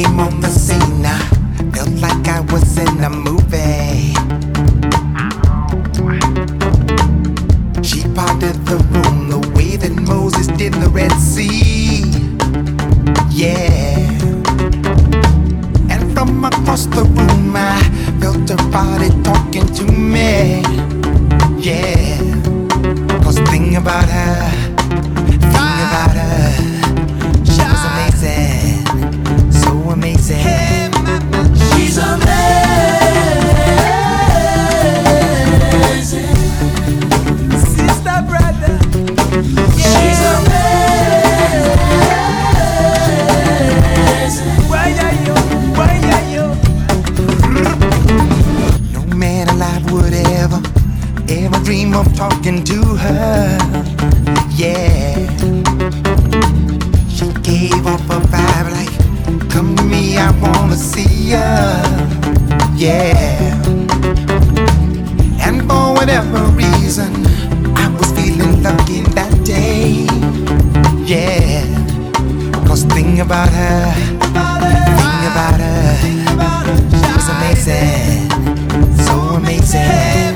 came on the scene, I felt like I was in a movie. She parted the room the way that Moses did the Red Sea. Yeah. And from across the room I felt her body talking to me. Yeah. 'Cause thing about her, she was amazing, so amazing. She's amazing, Sister, brother, yeah. she's amazing. Why are you? No man alive would ever dream of talking to her. Yeah. She gave off a vibe like, come to me, I wanna see ya. Yeah. And for whatever reason, I was feeling lucky that day. Yeah. 'Cause thing about her, she was amazing, so amazing.